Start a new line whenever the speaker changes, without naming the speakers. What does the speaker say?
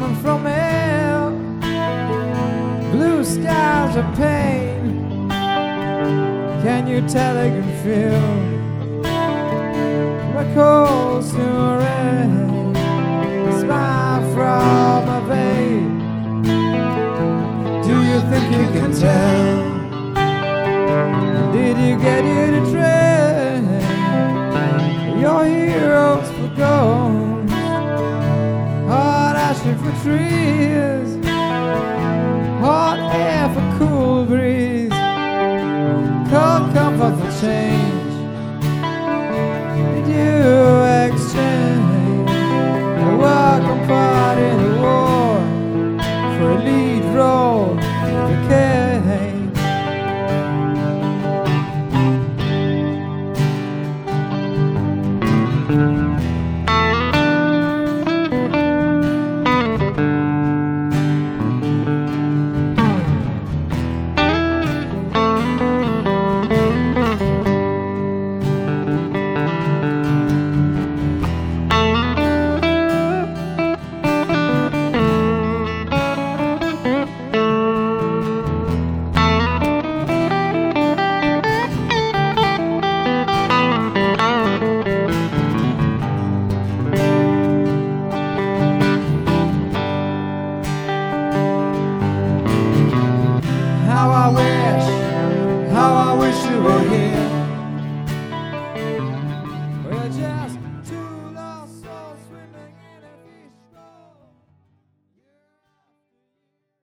coming from hell. Blue skies of pain. Can you tell they can feel my cold steel rain? Smile from a vein. Do you think you can tell? Did you get here to trade your heroes for gold? Hard ashes for trees, hot air for cool breeze, cold comfort for change. Did you exchange a welcome part in the war for a lead role in the cage? How I wish you were here.